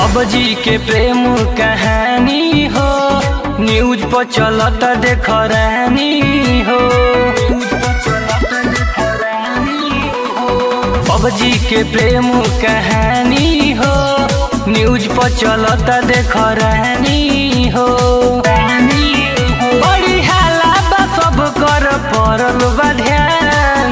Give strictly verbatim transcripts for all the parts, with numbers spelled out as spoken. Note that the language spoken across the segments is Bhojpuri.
पबजी के प्रेम कहानी हो, न्यूज पर चलत देख रानी हो। पबजी के प्रेम कहानी हो, न्यूज पर चलत देख रानी हो। बड़ी हाला बा सब कर पड़ल बा ध्यान,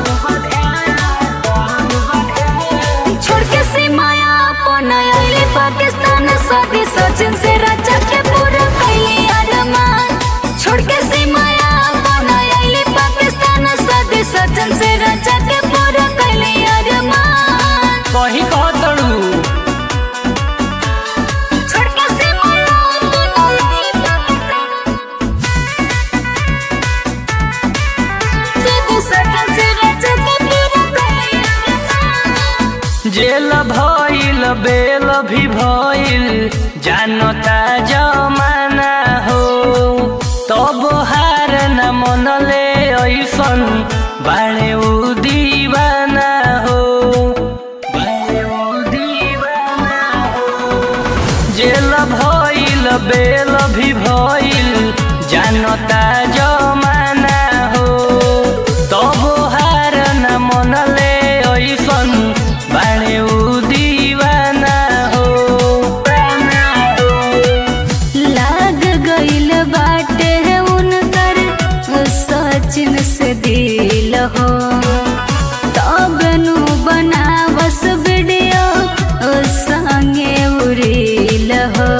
छोड़ के सीमाया अपन आइले पाकिस्तान, साथी सचिन से राजा के पूरा कैले अरमान। छोड़ के सीमाया अपन आइले पाकिस्तान, साथी सचिन से राजा के पूरा कैले अरमान। कहीं कहतड़ू छोड़ के सीमाया अपन आइले पाकिस्तान, साथी सचिन से राजा के पूरा कैले अरमान। जेल भइल बेल भी भइल, जानता जमाना हो। तब हार न मनले ऐसन बाणे उ दीवाना हो, बाणे उ दीवाना हो। जेल भइल बेल भी भइल, जानता जमाना हो। तब हार न मनले ऐसन बाणे उ दीवाना हो। लाग गइल बाटे उनकर सचिन से दिल हो, तब नु बनावस वीडियो संगे उड़िल हो।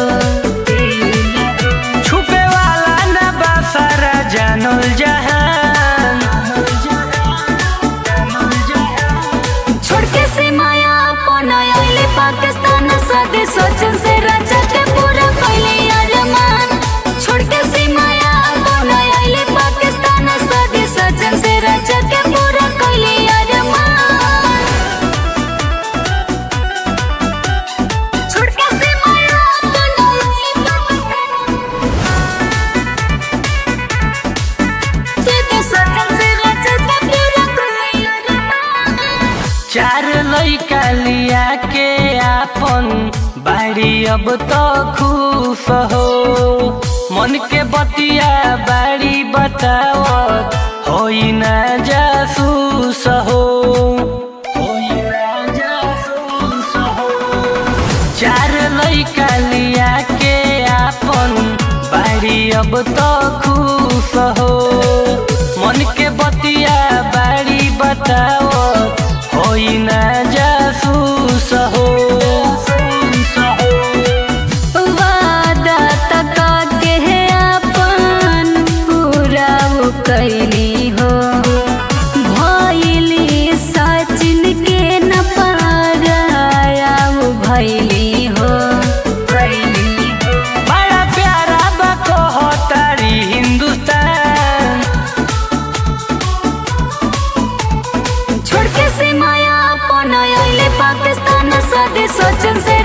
छुपे वाला न बा सारा जानल जहान, छोड़ के सीमाया अपन आइले पाकिस्तान, साथी सचिन से राजा के पूरा कैले अरमान। छोड़ के सीमाया अपन आइले पाकिस्तान, साथी सचिन से राजा के पूरा कैले अरमान। छोड़ के सीमाया अपन आइले पाकिस्तान, साथी सचिन से राजा के पूरा कैले अरमान। चार लइका लिया के आपन बाड़ी अब तो खुश हो। मन के बतिया बाड़ी बतावत होई ना जासूस हो, होई ना जासूस हो। चार लइका लिया के आपन बाड़ी अब तो खुश हो। मन के बतिया बाड़ी बतावत होई ना जासूस हो। वादा तका के अपन पूरा वो कैली हो, भइली सचिन के न पाराया वो भइली हो। बड़ा प्यारा बा कहतारी हिंदुस्तान, छोड़ के सीमाया अपन आइले पाकिस्तान, साथी सचिन से